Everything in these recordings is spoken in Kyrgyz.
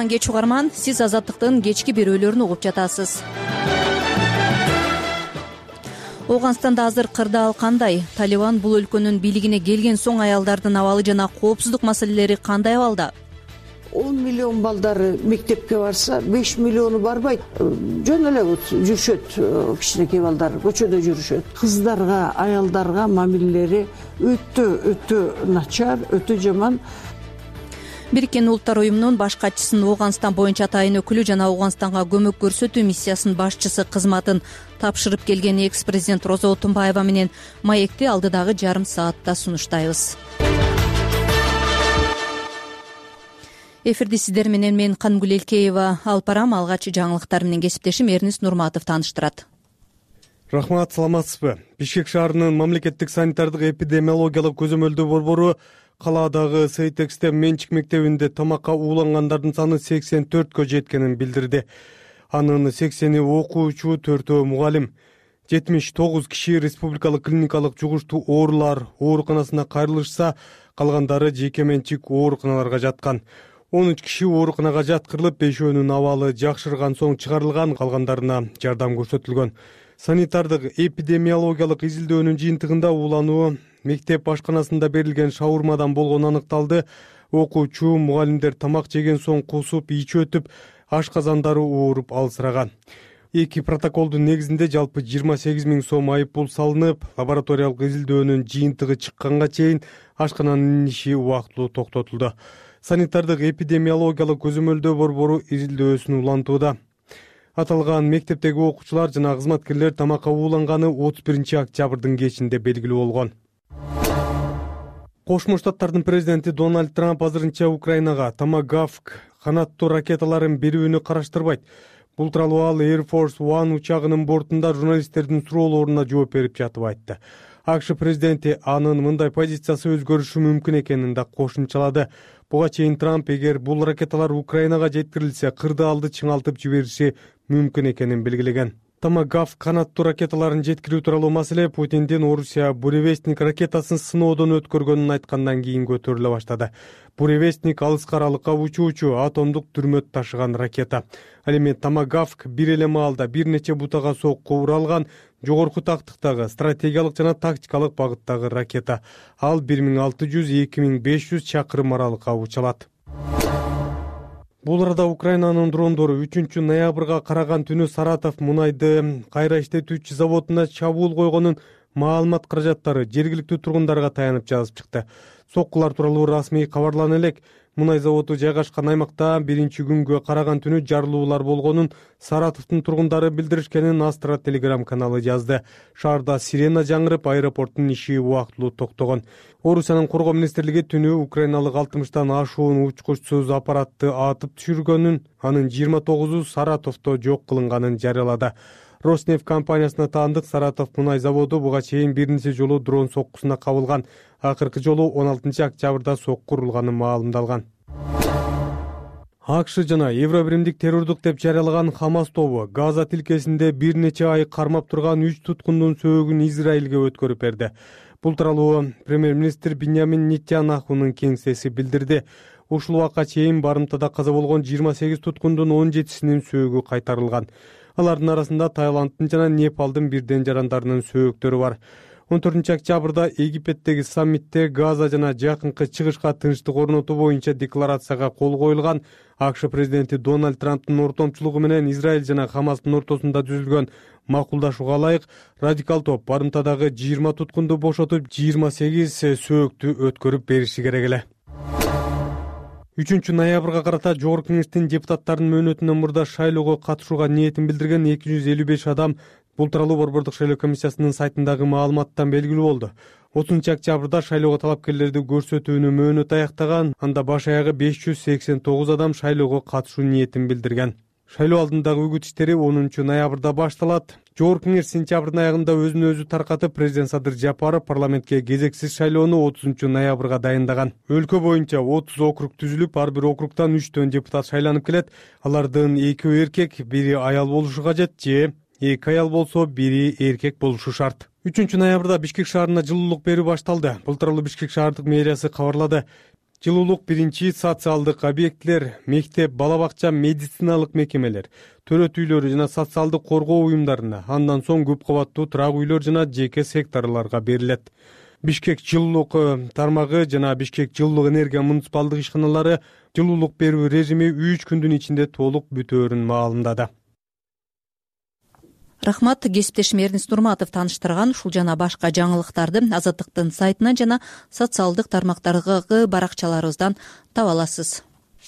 кутман кеч угарман, сиз Азаттыктын кечки берүүлөрүн угуп жатасыз. Ооганстанда азыр кырдаал кандай? Талибан бул өлкөнүн бийлигине келген соң аялдардын абалы жана коопсуздук маселелери кандай абалда? 10 миллион балдары мектепке барса, 5 миллиону барбайт. Жөн эле жүрүшөт, кичинекей балдар көчөдө жүрүшөт. Кыздарга, аялдарга мамилелери өтө начар, өтө жаман. Бириккен Улуттар уюмунун баш катчысынын Ооганстан боюнча атайын өкүлү жана Ооганстанга көмөк көрсөтүү миссиясынын башчысы кызматын тапшырып келген экс-президент Роза Отунбаева менен маекти алдыдагы жарым саатта сунуштайбыз. Эфирди сиздер менен мен Канымгүл Элкеева алып барам. Алгач жаңылыктар менен кесиптешим Эрнис Нурматов тааныштырат. Рахмат, саламатсызбы? Бишкек шаарынын мамлекеттик санитардык эпидемиологиялык көзөмөлдөө борбору калаадагы Сейтекстен менчик мектебинде тамакка уулангандардын саны 84кө жеткенин билдирди. Анын 80 окуучу, 4 мугалим. 79 киши республикалык клиникалык жугуштуу оорулар ооруканасына кайрылышса, калгандары жеке менчик ооруканаларга жаткан. 13 киши ооруканага жаткырылып, 5өөнүн абалы жакшырган соң чыгарылган, калгандарына жардам көрсөтүлгөн. Санитардык эпидемиологиялык изилдөөнүн жыйынтыгында уулануу мектеп ашканасында берилген шаурмадан болгону аныкталды. Окуучу, мугалимдер тамак жеген соң кусуп, ичи өтүп, ашказандары ооруп алсыраган. 2 протоколдун негизинде жалпы 28 000 сом айып пул салынып, лабораториялык изилдөөнүн жыйынтыгы чыкканга чейин ашкананын иши убактылуу токтотулду. Санитардык эпидемиологиялык көзөмөлдөө борбору изилдөөсүн улантууда. Аталган мектептеги окуучулар жана кызматкерлер тамакка ууланганы 31 октябрдын кечинде белгилүү болгон. Кошмо Штаттардын президенти Дональд Трамп азырынча Украинага Томагавк канаттуу ракеталарын берүүнү караштырбайт. Бул тууралуу ал Air Force One учагынын бортунда журналисттердин суроолоруна жооп берип жатып айтты. АКШ президенти анын мындай позициясы өзгөрүшү мүмкүн экенин да кошумчалады. Буга чейин Трамп эгер бул ракеталар Украинага жеткирилсе, кырдаалды чыңалтып жибериши мүмкүн экенин белгилеген. Томагавк канаттуу ракеталарын жеткирүү тууралуу маселе Путиндин Орусия Буревестник ракетасын сыноодон өткөргөнүн айткандан кийин көтөрүлө баштады. Буревестник алыска аралыкка учуучу атомдук түрмөт ташыган ракета. Ал эми Томагавк бир эле маалда бир нече бутага сокку уралган жогорку тактыктагы стратегиялык жана тактикалык багыттагы ракета. Ал 1600–2500 чакырым аралыкка учалат. Бул арада Украинанын дрондору 3 ноябрга караган түнү Саратов мунайды кайра иштетүүчү заводуна чабуул койгонун маалымат каражаттары жергиликтүү тургундарга таянып жазып чыкты. Соккулар тууралуу расмий кабарлана элек. Мунай заводу жайгашкан аймакта биринчи күнгө караган түнү жарылуулар болгонун Саратовдун тургундары билдиришкенин Астра телеграм каналы жазды. Шаарда сирена жаңырып, аэропорттун иши убактылуу токтогон. Орусиянын коргоо министрлиги түнү украиналык 60тан ашуун учкучсуз аппаратты атып түшүргөнүн, анын 29-у Саратовдо жок кылынганын жарыялады. Роснефть компаниясына таандык Саратов мунай заводу буга чейин бир нече жолу дрон соккусуна кабылган. Акыркы жолу 16 октябрда сокку урулганы маалымдалган. АКШ жана Евробиримдик террордук деп жарыялаган Хамас тобу Газа тилкесинде бир нече ай кармап турган 3 туткундун сөөгүн Израилге өткөрүп берди. Бул тууралуу премьер-министр Биньямин Нетаньяхунун кеңсеси билдирди. Ушул убакка чейин барымтада каза болгон 28 туткундун 17синин сөөгү кайтарылган. Алардын арасында Таиланддын жана Непалдын бирден жарандарынын сөөктөрү бар. 14 октябрда Египеттеги саммитте Газа жана жакынкы чыгышка тынчтык орнотуу боюнча декларацияга кол коюлган. АКШ президенти Дональд Трамптын ортомчулугу менен Израиль жана Хамастын ортосунда түзүлгөн макулдашууга ылайык радикал топ барымтадагы 20 туткунду бошотуп, 28 сөөктү өткөрүп бериши керек эле. 3 ноябрга карата Жогорку Кеңештин депутаттарынын мөөнөтүнөн мурда шайлоого катышууга ниетин билдирген 255 адам бул тууралуу борбордук шайлоо комиссиясынын сайтындагы маалыматтан белгилүү болду. 30 октябрда шайлоого талапкерлерди көрсөтүүнү мөөнөт аяктаган, анда баш аягы 589 адам шайлоого катышуу ниетин билдирген. Шайлоо алдындагы үгүт иштери 10 ноябрда башталат. Жогорку Кеңеш сентябрдын аягында өзүн өзү таркатып, президент Садыр Жапаров парламентке кезексиз шайлоону 30 ноябрга дайындаган. Өлкө боюнча 30 округ түзүлүп, ар бир округтан 3 депутат шайланып келет. Алардын 2 эркек, бири аял болушу кажет же 2 аял болсо бири эркек болушу шарт. 3 ноябрда Бишкек шаарына жылуулук берүү башталды. Бул тууралуу Бишкек шаардык мэриясы кабарлады. Жылуулук биринчи социалдык объектилер, мектеп, бала бакча, медициналык мекемелер, төрөт үйлөрү жана социалдык коргоо уюмдарына, андан соң көп кабаттуу турак үйлөр жана жеке секторлорго берилет. Бишкек жылуулук тармагы жана Бишкек жылуулук энергия муниципалдык ишканалары жылуулук берүү режими 3 күндүн ичинде толук бүтөөрүн маалымдады. Рахмат, кесиптешим Эрнис Нурматов тааныштырган ушул жана башка жаңылыктарды Азаттыктын сайтынан жана социалдык тармактардагы баракчаларыбыздан таба аласыз.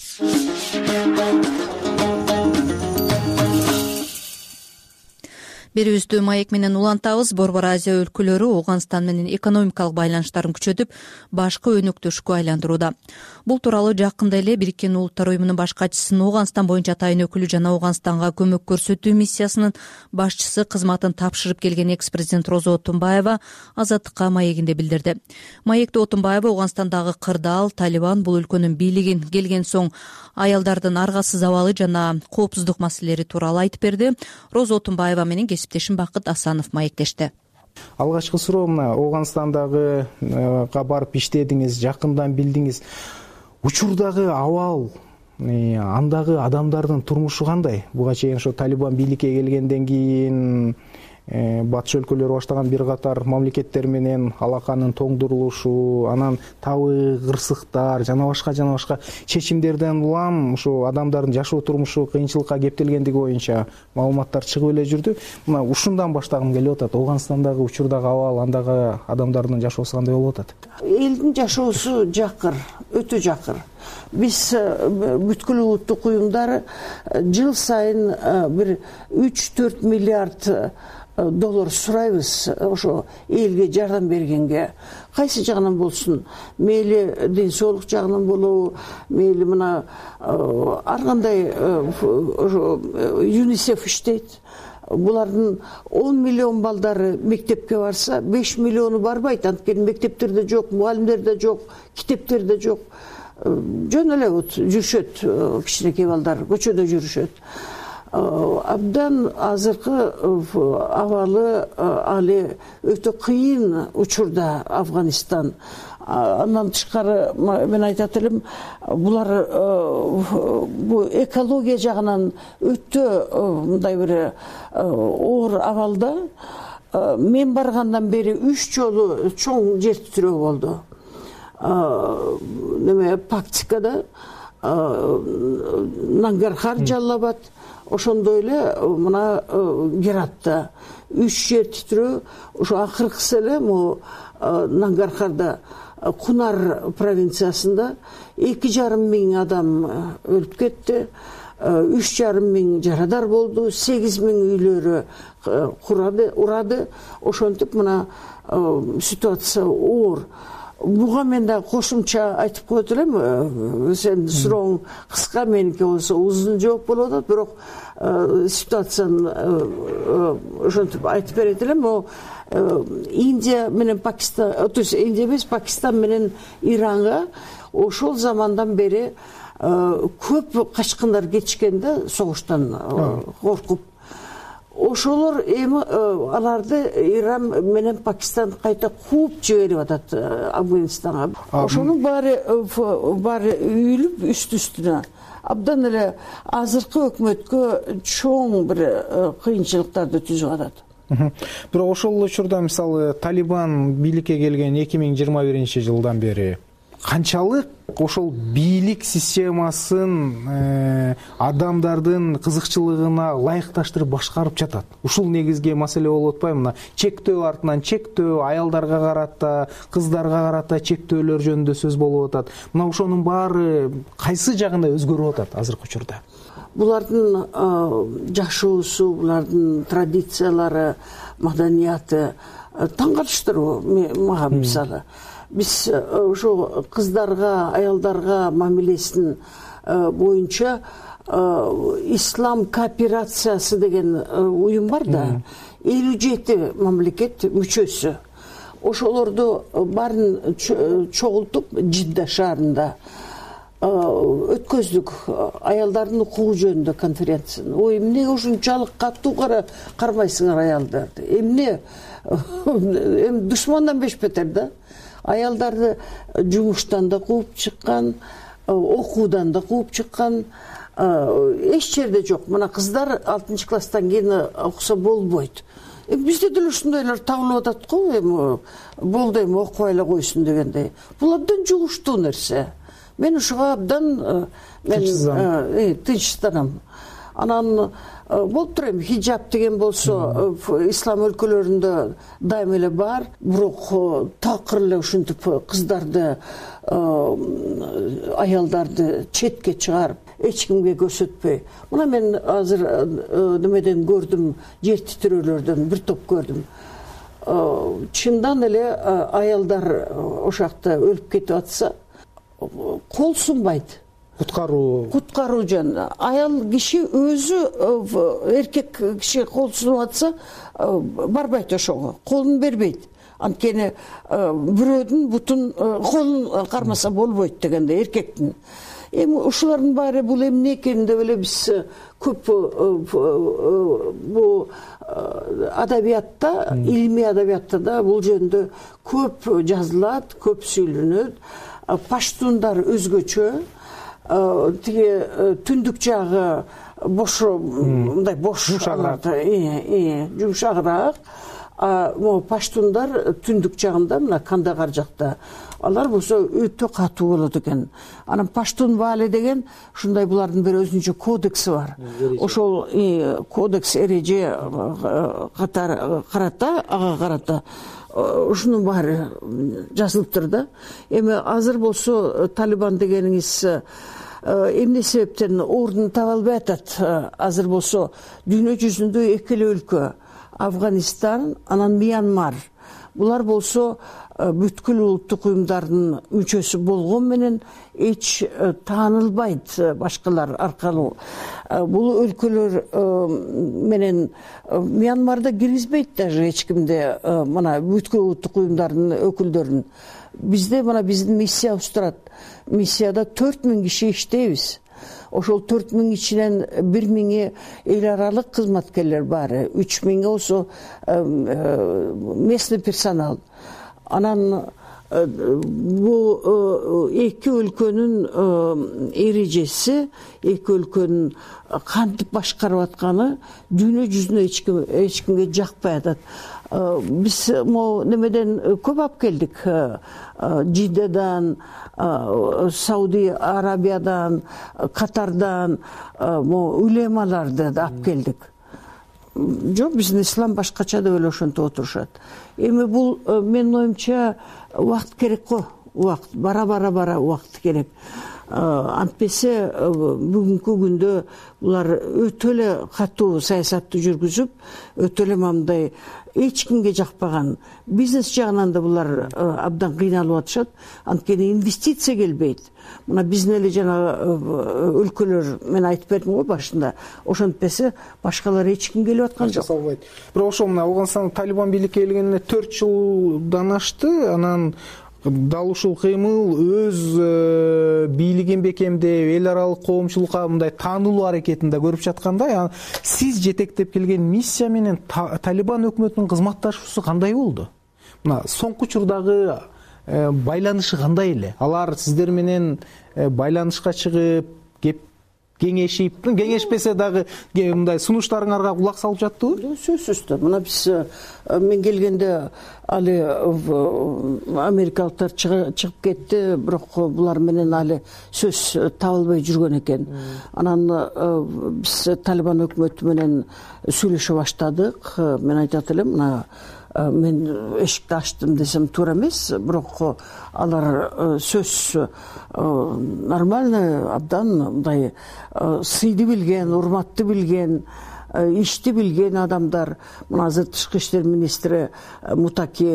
Берүүбүздү маек менен улантабыз. Борбор Азия өлкөлөрү Ооганстан менен экономикалык байланыштарын күчөтүп, башкы өнөктөшкө айландырууда. Бул тууралуу жакында эле Бириккен Улуттар уюмунун баш катчысынын Ооганстан боюнча атайын өкүлү жана Ооганстанга көмөк көрсөтүү миссиясынын башчысы кызматын тапшырып келген экс-президент Розо Отунбаева Азаттыкка маегинде билдирди. Маекте Отунбаева Ооганстандагы кырдаал, Талибан бул өлкөнүн бийлигин келген соң аялдардын аргасыз абалы жана коопсуздук маселелери тууралуу айтып берди. Розо Отунбаева менен кесиптешим Бакыт Асанов маектешти. Алгачкы суроо мына Ооганстандагы барып иштедиңиз, жакындан билдиңиз. Учурдагы абал, андагы адамдардын турмушу кандай? Буга чейин ошо Талибан бийликке келгенден кийин батыш өлкөлөрү баштаган бир катар мамлекеттер менен алаканын тоңдурулушу, анан табы кырсыктар жана башка чечимдерден улам ушу адамдардын жашоо турмушу кыйынчылыкка кептелгендиги боюнча маалыматтар чыгып эле жүрдү. Мына ушундан баштагым келип атат. Ооганстандагы учурдагы абал, андагы адамдардын жашоосу кандай болуп атат? Элдин жашоосу жакыр, өтө жакыр. Биз бүткүл улуттук уюмдар жыл сайын бир 3-4 миллиард доллар сурайбыз ошо элге жардам бергенге. Кайсы жагынан болсун, мейли ден соолук жагынан болобу, мейли мына ар кандай ЮНИСЕФ иштейт. Булардын 10 миллион балдары мектепке барса, 5 миллиону барбайт. Анткени мектептерде жок, мугалимдерде жок, китептерде жок. Жөн эле жүрүшөт, кичинекей балдар көчөдө жүрүшөт. Абдан азыркы абалы али өтө кыйын учурда Афганистан. Андан тышкары мен айтат элем, булар бу экология жагынан өтө мындай бир оор абалда. Мен баргандан бери 3 жолу чоң жер титирөө болду. Пактикада, Нангархар, Жаллабад, ошондой эле мына Гератта 3 жер титирөө, ошо акыркысы эле Нангархарда Кунар провинциясында 2,5 миң адам өлүп кетти, 3,5 миң жарадар болду, 8 миң үйлөрү урады. Ошентип мына ситуация оор. Буга мен да кошумча айтып коет элем. Сен сурооң кыска, меники болсо узун жооп болот атат, бирок ситуацияны ошентип айтып берет элем. Индия менен Пакистан, то есть Индия эмес, Пакистан менен Иранга ошол замандан бери көп качкындар кетишкенде согуштан коркуп. Ошолор эми аларды Иран менен Пакистан кайта кууп жиберип атат Афганистанга. Ошонун баары үйүлүп үстүнө. Абдан эле азыркы өкмөткө чоң бир кыйынчылыктарды түзүп атат. Бирок ошол учурда мисалы Талибан бийликке келген 2021-жылдан бери канчалык ошол бийлик системасын адамдардын кызыкчылыгына ылайыкташтырып башкарып жатат? Ушул негизги маселе болуп атпайбы? Мына чектөө артынан чектөө, аялдарга карата, кыздарга карата чектөөлөр жөнүндө сөз болуп атат. Мына ошонун баары кайсы жагында өзгөрүп атат азыркы учурда? Булардын жашоосу, булардын традициялары, маданияты таң калыштыруу мага мисалы. Биз ошо кыздарга, аялдарга мамилесин боюнча Ислам кооперациясы деген уюм бар да, 57 мамлекет мүчөсү. Ошолорду баарын чогултуп Жидда шаарында өткөздүк аялдардын укугу жөнүндө конференцияны. Ой, эмне ушунчалык катуу кармайсыңар аялдарды? Эмне душмандан беш бетер да? Аялдарды жумуштан да кууп чыккан, окуудан да кууп чыккан, эч жерде жок. Мына кыздар 6-класстан кийин окуса болбойт. Бизде деле ушундайлар табылып атат го, эми болду, эми окубай эле койсун дегендей. Бул абдан жугуштуу нерсе. Мен ушуга абдан тынчсызданам. Анан болуп тур, эми хиджаб деген болсо ислам өлкөлөрүндө дайыма эле бар, бирок такыр эле ушинтип кыздарды, аялдарды четке чыгарып, эч кимге көрсөтпөй. Мына мен азыр немеден көрдүм, жер титирөөлөрдөн бир топ көрдүм. Чындан эле аялдар ошакта өлүп кетип атса, кол сунбайт. Куткаруу жөн. Аял киши өзү, эркек киши кол сунуп атса, барбайт ошого, колун бербейт. Анткени бирөөдүн бутун, колун кармаса болбойт дегенде, эркектин. Эми ушулардын баары бул эмне экенин деп эле биз көп бул адабиятта, илимий адабиятта да бул жөнүндө көп жазылат, көп сүйлөнөт. Паштундар өзгөчө, тиги түндүк жагы мындай бош, жумшагыраак. Паштундар түндүк жагында, мына Кандагар жакта, алар болсо өтө катуу болот экен. Анан паштун вали деген ушундай булардын бир өзүнчө кодекси бар. Ошол кодекс эреже карата, ага карата ушунун баары жазылыптыр да. Эми азыр болсо Талибан дегениңиз эмне себептен ордун таба албай атат? Азыр болсо дүйнө жүзүндө эки эле өлкө, Афганистан, анан Мьянмар. Булар болсо бүткүл улуттук уюмдардын мүчөсү болгон менен эч таанылбайт башкалар аркылуу. Бул өлкөлөр менен Мьянмарда киргизбейт даже эч кимди, мына бүткүл улуттук уюмдардын өкүлдөрүн. Бизде мына биздин миссиябыз турат. Миссияда 4000 киши иштейбиз. Ошол 4000 ичинен 1000 эл аралык кызматкерлер бар, 3000 болсо местный персонал. Анан бул эки өлкөнүн эрежеси, эки өлкөнүн кантип башкарып атканы дүйнө жүзүнө эч кимге жакпай атат. Биз немеден көп алып келдик. Жиддадан, Сауди Арабиядан, Катардан улемаларды да алып келдик. Жок, биздин ислам башкача деп эле ошентип отурушат. Эми бул менин оюмча убакыт керек го, убакыт, бара убакыт керек. Антпесе бүгүнкү күндө булар өтө эле катуу саясатты жүргүзүп, өтө эле мындай эч кимге жакпаган, бизнес жагынан да булар абдан кыйналып атышат. Анткени инвестиция келбейт. Мына биздин эле жана өлкөлөр, мен айтып бердим го башында, ошентпесе башкалар эч ким келип аткан жок. Бирок ошол мына Ауганстан Талибан бийликке келгенине 4 жылдан ашты. Анан дал ушул кыймыл өз бийлигин бекемдеп, эл аралык коомчулукка мындай таанылуу аракетин да көрүп жаткандай. Сиз жетектеп келген миссия менен Талибан өкмөтүнүн кызматташуусу кандай болду? Мына соңку учурдагы байланышы кандай эле? Алар сиздер менен байланышка чыгып, кеңешип, кеңешпесе дагы мындай сунуштарыңарга кулак салып жаттыбы? Сөзсүз да. Мына биз мен келгенде али америкалыктар чыгып кетти, бирок булар менен али сөз таба албай жүргөн экен. Анан биз Талибан өкмөтү менен сүйлөшө баштадык. Мен айтат элем, мына мен эшикти ачтым десем туура эмес, бирок алар сөз нормально, абдан мындай сыйды билген, урматты билген, ишти билген адамдар. Мына азыр тышкы иштер министри Мутаки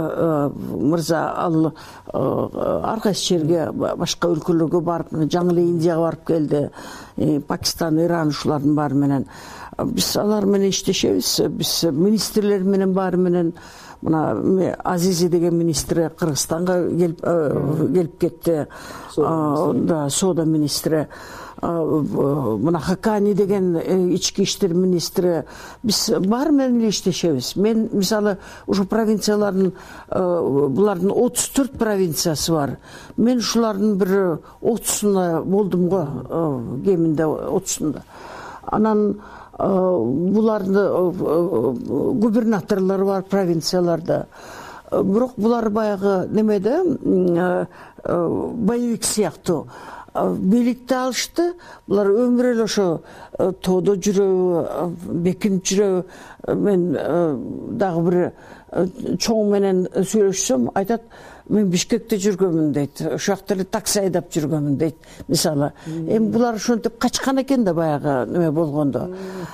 мырза ал ар кайсы жерге, башка өлкөлөргө барып, жаңы эле Индияга барып келди, Пакистан, Иран ушулардын баары менен. Биз алар менен иштешебиз, биз министрлер менен баары менен мына Азизи деген министри Кыргызстанга келип кетти. Да, соода министри. Мына Хакани деген ички иштер министри. Биз баары менен эле иштешебиз. Мен мисалы ушу провинциялардын булардын 34 провинциясы бар. Мен ушулардын бир 30-сунда болдум го, кеминде 30-сунда. Анан буларды губернаторлор бар провинцияларда. Бирок булар баягы немеде боевик сыяктуу бийликти алышты. Булар өмүр эле ошо тоодо жүрөбү, бекинип жүрөбү. Мен дагы бир чоң менен сүйлөшсөм, айтат, мен Бишкекте жүргөмүн дейт. Ошол жакта эле такси айдап жүргөмүн дейт. Мисалы, эми булар ошентип качкан экен да баягы неме болгондо.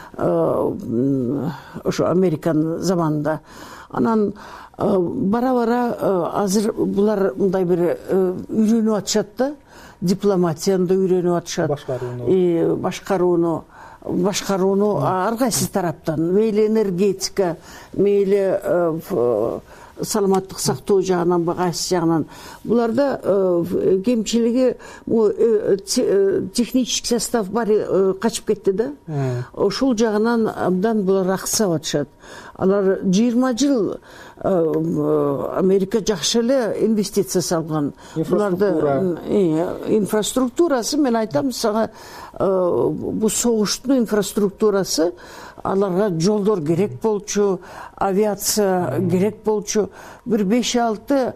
Ошо Американын заманында. Анан бара-бара азыр булар мындай бир үйрөнүп атышат да. Дипломатияны да үйрөнүп атышат. Башкарууну ар кайсы тараптан, мейли энергетика, мейли саламаттык сактоо жагынан, кайсы жагынан. Буларда кемчилиги технический состав бар качып кетти да. Ошол жагынан абдан булар аксап атышат. Алар 20 жыл Америка жакшы эле инвестиция салган. Буларды инфраструктурасы, мен айтам сага, бу согуштун инфраструктурасы, аларга жолдор керек болчу, авиация керек болчу. Бир 5-6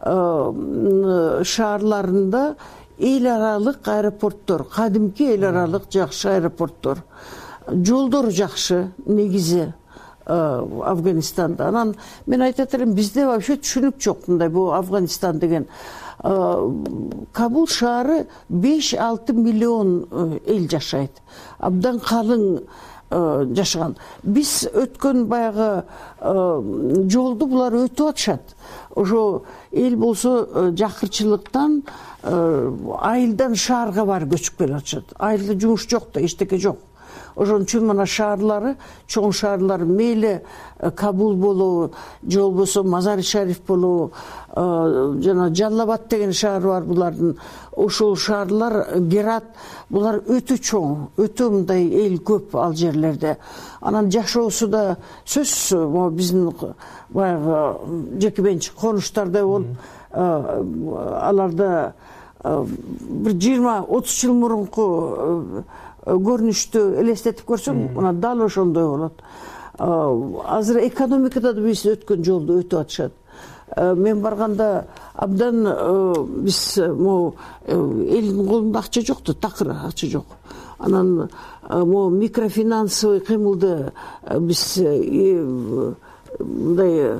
шаарларында эл аралык аэропорттор, кадимки эл аралык жакшы аэропорттор. Жолдор жакшы негизи Афганистанда. Анан мен айтат элем, бизде вообще түшүнүк жок мындай бу Афганистан деген. Кабул шаары 5-6 миллион эл жашайт. Абдан калың жашаган. Биз өткөн баягы жолду булар өтүп атышат. Ошо эл болсо жакырчылыктан айылдан шаарга барып көчүп келип атышат. Айылда жумуш жок да, эчтеке жок. Ошон үчүн мына шаарлары, чоң шаарлар, мейли Кабул болобу, же болбосо Мазари Шариф болобу, жана Жаллабад деген шаар бар булардын. Ошол шаарлар, Герат, булар өтө чоң, өтө мындай эл көп ал жерлерде. Анан жашоосу да сөзсүз биздин баягы жеке менчик конуштардай болуп, аларда бир 20-30 жыл мурунку көрүнүштү элестетип көрсөң, мына дал ошондой болот. Азыр экономикада да биз өткөн жолду өтүп атышат. Мен барганда абдан биз элдин колунда акча жокту, такыр акча жок. Анан микрофинансовый кыймылды биз мындай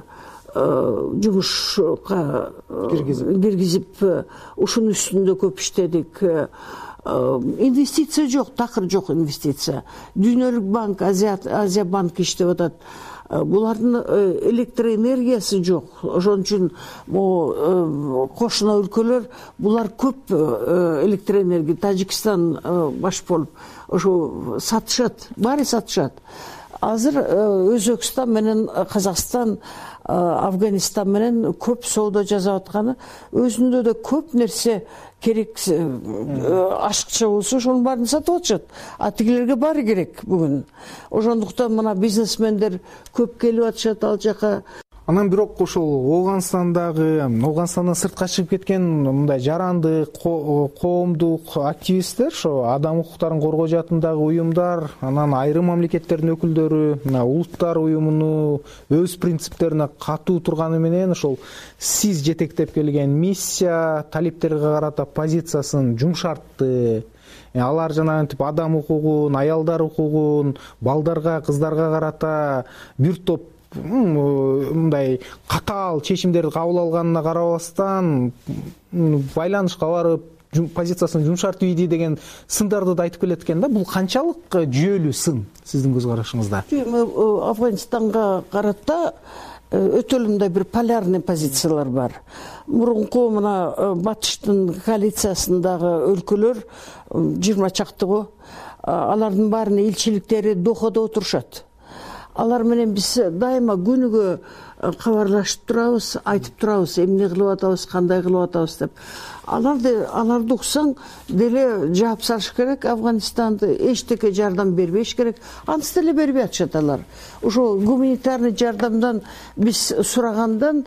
жумушка киргизип, ушунун үстүндө көп иштедик. Инвестиция жок, такыр жок инвестиция. Дүйнөлүк банк, Азия банк иштеп атат. Булардын электроэнергиясы жок. Ошон үчүн кошуна өлкөлөр булар көп электроэнергия, Тажикстан баш болуп ошо сатышат, баары сатышат. Азыр Өзбекстан менен Казакстан, Афганистан менен көп соода жасап атканы, өзүндө да көп нерсе керек, ашыкча болсо ошонун баарын сатып атышат. А тигилерге баары керек бүгүн. Ошондуктан мына бизнесмендер көп келип атышат ал жака. Анан бирок ошол Оганстандан сыртка чыгып кеткен мындай жаранды коомдук активисттер, ошо адам укуктарын коргоо жаатындагы уюмдар, анан айрым мамлекеттердин өкүлдөрү улуттар уюмуну өз принциптерине катуу турганы менен ошол сиз жетектеп келген миссия талептерге карата позициясын жумшартты. Алар жанагынтип адам укугун, аялдар укугун, балдарга, кыздарга карата бир топ мындай катаал чечимдерди кабыл алганына карабастан байланышка барып позициясын жумшартып ийди деген сындарды да айтып келет экен да. Бул канчалык жүйөлүү сын сиздин көз карашыңызда? Афганистанга карата өтө эле мындай бир полярный позициялар бар. Мурунку мына батыштын коалициясындагы өлкөлөр 20 чактыгы, алардын баарынын элчиликтери Дохада отурушат. алар менен биз дайыма күнүгө кабарлашып турабыз, айтып турабыз, эмне кылып атабыз, кандай кылып атабыз деп. Аларды уксаң деле жаап салыш керек. Афганистанды эчтеке жардам бербеш керек. Анысы деле бербей атышат алар. Ошо гуманитарный жардамдан биз сурагандан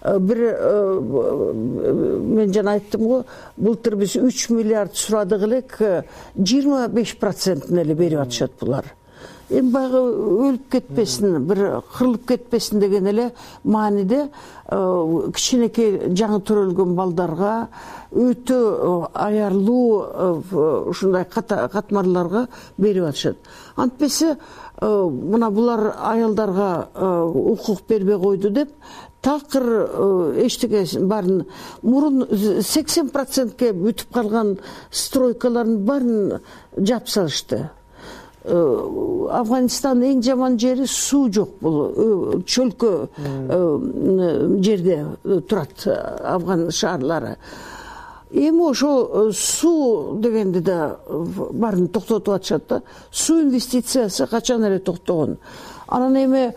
мен жана айттым го, былтыр биз 3 миллиард сурадык элек, 25%-ын эле берип атышат булар. Эми баягы өлүп кетпесин, бир кырылып кетпесин деген эле мааниде кичинекей жаңы төрөлгөн балдарга, өтө аярлуу ушундай катмарларга берип атышат. Антпесе мына булар аялдарга укук бербей койду деп такыр эчтеке барын мурун 80%ке бүтүп калган стройкалардын барын жаап салышты. Афганистандын эң жаман жери суу жок, бул чөлкө жерде турат Афган шаарлары. Эми ошо суу дегенди да барын токтотуп атышат да. Суу инвестициясы качан эле токтогон. Анан эми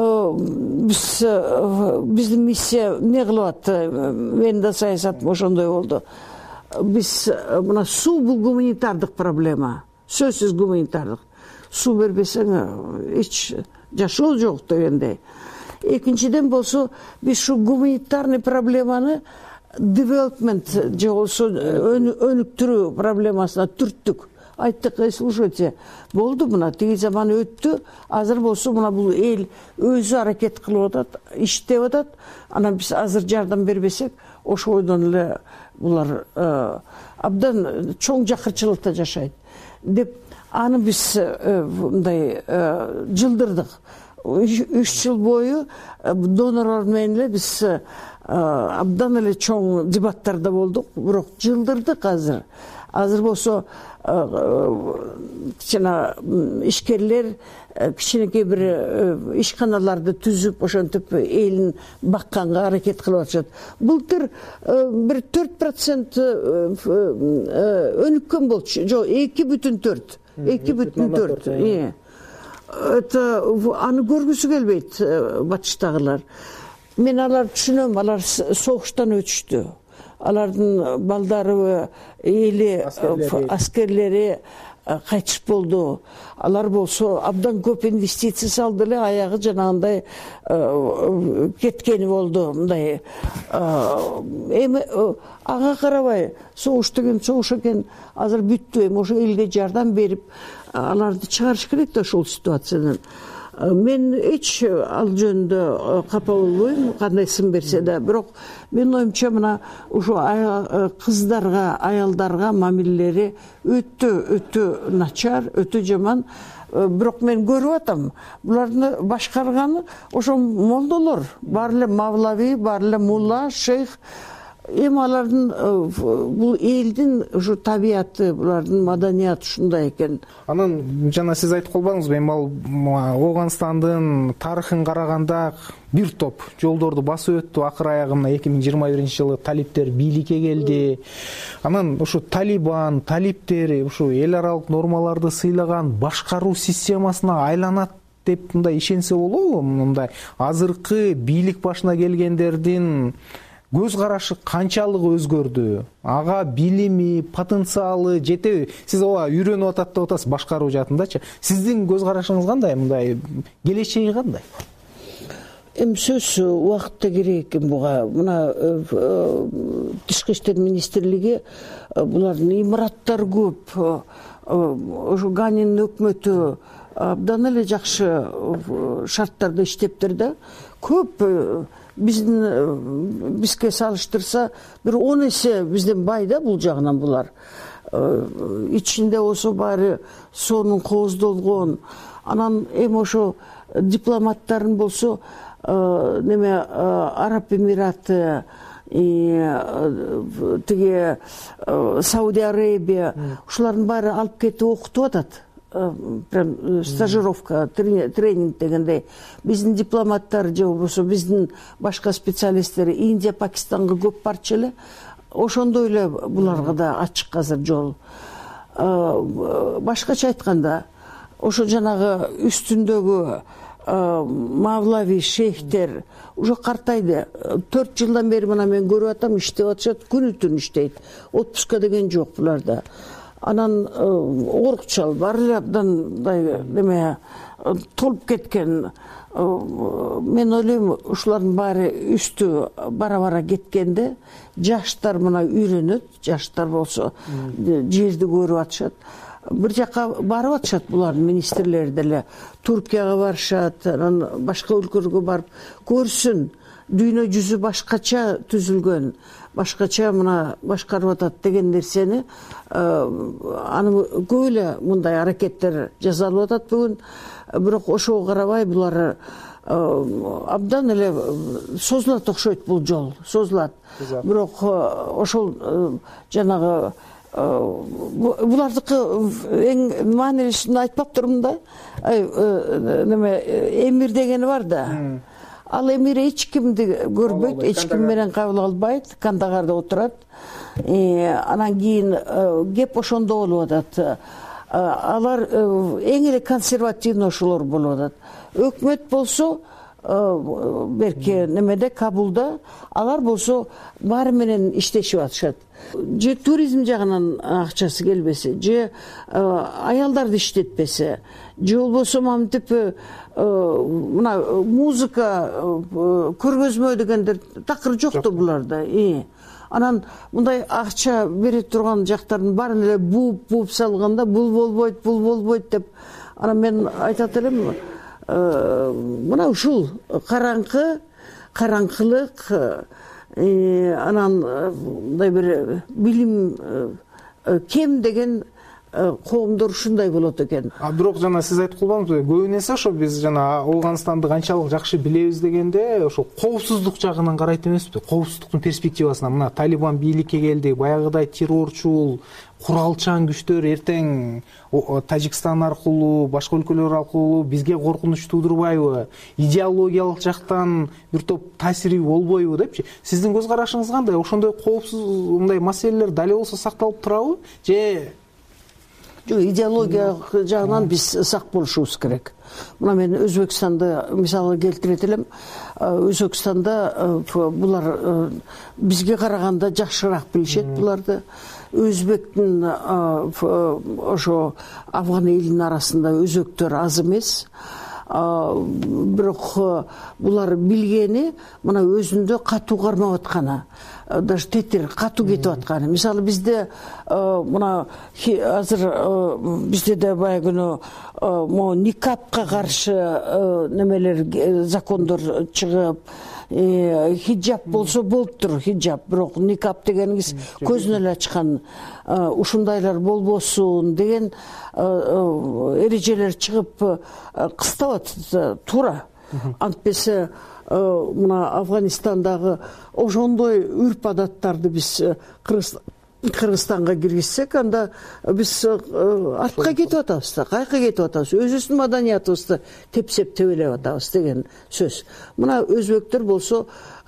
биздин миссия эмне кылып атты? Менин да саясатым ошондой болду. Биз мына суу бул гуманитардык проблема. Сөзсүз гуманитардык. Суу бербесең эч жашоо жок дегендей. Экинчиден болсо биз ушу гуманитарный проблеманы development же болсо өнүктүрүү проблемасына түрттүк. Айттык, слушайте, болду мына тиги заман өттү, азыр болсо мына бул эл өзү аракет кылып атат, иштеп атат. Анан биз азыр жардам бербесек, ошо ойдон эле булар абдан чоң жакырчылыкта жашайт деп аны биз мындай жылдырдык. 3 жыл бою донорлор менен эле биз абдан эле чоң дебаттарда болдук, бирок жылдырдык азыр. Азыр болсо кичине ишкерлер кичинекей бир ишканаларды түзүп, ошентип элин бакканга аракет кылып атышат. Былтыр бир 4% өнүккөн болчу. Жок, 2,4. 2,4. Это аны көргүсү келбейт батыштагылар. Мен аларды түшүнөм, алар согуштан өтүштү. Алардын балдары, эли, аскерлери кайтыш болду. Алар болсо абдан көп инвестиция салды эле, аягы жанагындай кеткени болду. Мындай эми ага карабай, согуш деген согуш экен, азыр бүттү. Эми ошо элге жардам берип аларды чыгарыш керек да ушул ситуациядан. Мен эч ал жөнүндө капа болбойм, кандай сын берсе да, бирок менин оюмча мына ушу кыздарга, аялдарга мамилелери өтө начар, өтө жаман. Бирок мен көрүп атам, буларды башкарганы ошо молдолор, баары эле мавлави, баары эле мулла, шейх. Эми алардын бул элдин ушу табияты, булардын маданияты ушундай экен. Анан жана сиз айтып калбадыңызбы, эми ал Оогандандын тарыхын караганда бир топ жолдорду басып өттү. Акыр аягында 2021-жылы талиптер бийликке келди. Анан ушу талиптер ушу эл аралык нормаларды сыйлаган башкаруу системасына айланат деп мындай ишенсе болобу? Мындай азыркы бийлик башына келгендердин көз карашы канчалык өзгөрдү? Ага билими, потенциалы жетеби? Сиз ооба үйрөнүп атат деп атасыз башкаруу жаатындачы. Сиздин көз карашыңыз кандай? Мындай келечеги кандай? Эми сөз убакытта керек экен буга. Мына Тышкы иштер министрлиги булардын имараттары көп. Ошо Ганин өкмөтү абдан эле жакшы шарттарда иштептир да. Көп бизге салыштырса бир 10 эсе бизден бай да бул жагынан булар. Ичинде болсо баары сонун кооздолгон. Анан эми ошо дипломаттарын болсо неме Араб Эмираты, тиги Саудия Арабия, ушулардын баары алып кетип окутуп атат. Прям стажировка, тренинг дегендей. Биздин дипломаттар же болбосо биздин башка специалисттер Индия, Пакистанга көп барчу эле. Ошондой эле буларга да ачык азыр жол. Башкача айтканда, ошо жанагы үстүндөгү мавлави шейхтер уже картайды. 4 жылдан бери мына мен көрүп атам, иштеп атышат, күнү түн иштейт. Отпуска деген жок буларда. Анан орукчал бар эле абдан неме толуп кеткен. Мен ойлойм, ушулардын баары үстү бара-бара кеткенде жаштар мына үйрөнөт, жаштар болсо жерди көрүп атышат. Бир жака барып атышат булардын министрлери деле. Туркияга барышат, анан башка өлкөлөргө барып көрсүн. Дүйнө жүзү башкача түзүлгөн, башкача мына башкарып атат деген нерсени аны көп эле мындай аракеттер жасалып атат бүгүн. Бирок ошого карабай булар абдан эле созулат окшойт, бул жол созулат. Бирок ошол жанагы булардыкы эң маанилүүсүн айтпак турмун да. Неме эмир дегени бар да. Ал эмир эч кимди көрбөйт, эч ким менен кабыл албайт, Кандагарда отурат. Анан кийин кеп ошондо болуп атат. Алар эң эле консервативный ошолор болуп атат. Өкмөт болсо берке немеде, Кабулда, алар болсо баары менен иштешип атышат. Же туризм жагынан акчасы келбесе, же аялдарды иштетпесе, же болбосо мамтип мына музыка көргөзмө дегендер такыр жокту буларда. Анан мындай акча бере турган жактардын баарын эле бууп салганда бул болбойт деп, анан мен айтат элем, мына ушул караңкылык, анан мындай бир билим кем деген коомдор ушундай болот экен. Бирок жана сиз айтып калбаңызбы, көбүн эсе ошо биз жана Ооганстанды канчалык жакшы билебиз дегенде ошо коопсуздук жагынан карайт эмеспи? Коопсуздуктун перспективасынан мына Талибан бийликке келди, баягыдай террорчул, куралчан күчтөр эртең Тажикстан аркылуу, башка өлкөлөр аркылуу бизге коркунуч туудурбайбы? Идеологиялык жактан бир топ таасири болбойбу депчи? Сиздин көз карашыңыз кандай? Ошондой коопсуз мындай маселелер дали болсо сакталып турабы? Же идеология жагынан биз сак болушубуз керек. Мына мен Өзбекстанды мисалы келтирет элем. Өзбекстанда булар бизге караганда жакшыраак билишет буларды. Өзбектин ошо Афган элинин арасында өзбектөр аз эмес. Бирок булар билгени мына өзүндө катуу кармап атканы, даже тетир катуу кетип атканы. Мисалы бизде мына азыр бизде да баягы могу никапка каршы немелер, закондор чыгып, хиджаб болсо болуптур, хиджаб, бирок никап дегениңиз көзүн эле ачкан, ушундайлар болбосун деген эрежелер чыгып кыстабат туура. Антпесе мына Афганистандагы ошондой үрп адаттарды биз Кыргызстанга киргизсек, анда биз артка кетип атабыз да, кайка кетип атабыз. Өзүбүздүн маданиятыбызды тепсеп тебелеп атабыз деген сөз. Мына өзбектер болсо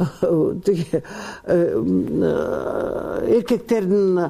эркектердин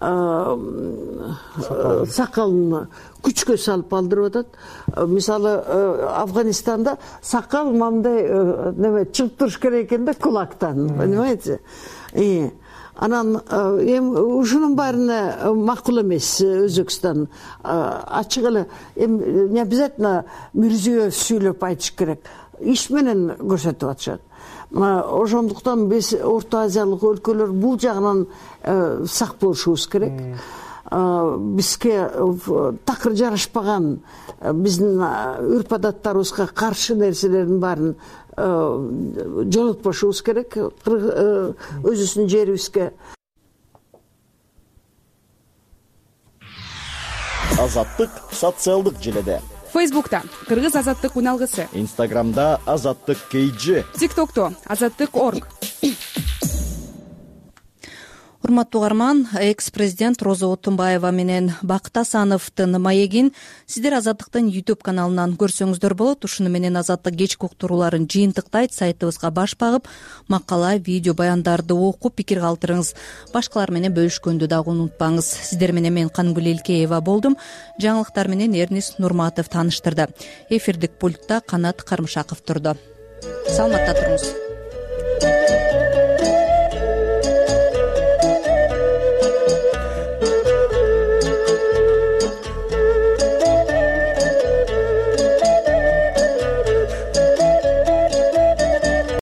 сакалын күчкө салып алдырып атат. Мисалы Афганистанда сакал мындай неме чыгып туруш керек экен да, кулактан, понимаете? Анан ушунун баарына макул эмес Өзбекстан. Ачык эле не обязательно Мирзиёев сүйлөп айтыш керек. Иш менен көрсөтүп атышат. Ошондуктан биз Орто Азиялык өлкөлөр бул жагынан сак болушубуз керек. Бизге такыр жарашпаган, биздин үрп адаттарыбызга каршы нерселердин баарын жолотпошубуз керек өзүбүздүн жерибизге. Азаттык социалдык желеде. Фейсбукта Кыргыз азаттык уналгысы. Инстаграмда Азаттык KG. ТикТокто Азаттык.org. урматтуу угарман, экс президент Роза Отунбаева менен Бакыт Асановдун маегин сиздер Азаттыктын YouTube каналынан көрсөңүздөр болот. Ушуну менен Азаттык кечки уктурууларын жыйынтыктайт. Сайтыбызга баш багып, макала, видео баяндарды окуп, пикир калтырыңыз. Башкалар менен бөлүшкөндү дагы унутпаңыз. Сиздер менен мен Кангүл Элкеева болдум. Жаңылыктар менен Эрнис Нурматов тааныштырды. Эфирдик пультта Канат Кармышаков турду. Саламатта туруңуз.